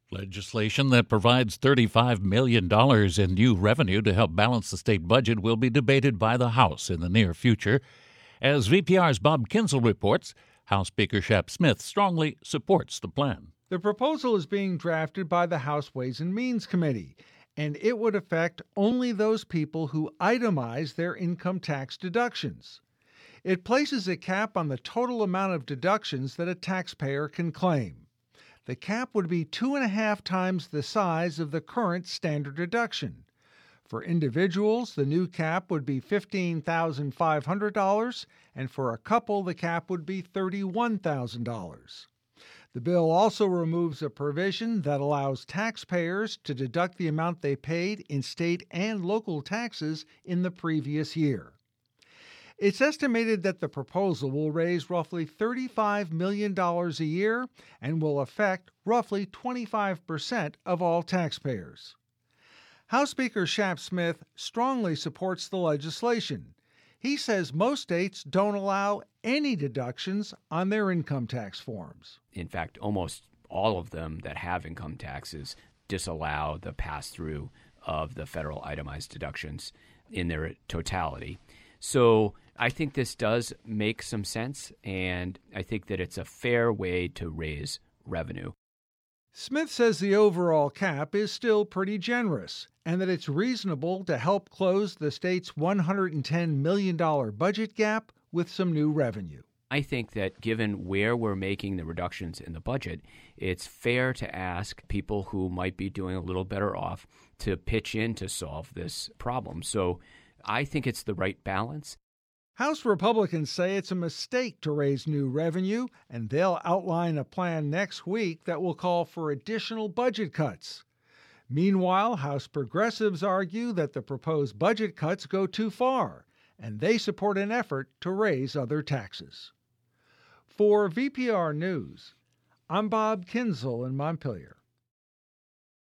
Legislation that provides $35 million in new revenue to help balance the state budget will be debated by the House in the near future. As VPR's Bob Kinzel reports, House Speaker Shep Smith strongly supports the plan. The proposal is being drafted by the House Ways and Means Committee, and it would affect only those people who itemize their income tax deductions. It places a cap on the total amount of deductions that a taxpayer can claim. The cap would be 2.5 times the size of the current standard deduction. For individuals, the new cap would be $15,500, and for a couple, the cap would be $31,000. The bill also removes a provision that allows taxpayers to deduct the amount they paid in state and local taxes in the previous year. It's estimated that the proposal will raise roughly $35 million a year and will affect roughly 25% of all taxpayers. House Speaker Shep Smith strongly supports the legislation. He says most states don't allow any deductions on their income tax forms. In fact, almost all of them that have income taxes disallow the pass-through of the federal itemized deductions in their totality. So I think this does make some sense, and I think that it's a fair way to raise revenue. Smith says the overall cap is still pretty generous and that it's reasonable to help close the state's $110 million budget gap with some new revenue. I think that given where we're making the reductions in the budget, it's fair to ask people who might be doing a little better off to pitch in to solve this problem. So I think it's the right balance. House Republicans say it's a mistake to raise new revenue, and they'll outline a plan next week that will call for additional budget cuts. Meanwhile, House progressives argue that the proposed budget cuts go too far, and they support an effort to raise other taxes. For VPR News, I'm Bob Kinzel in Montpelier.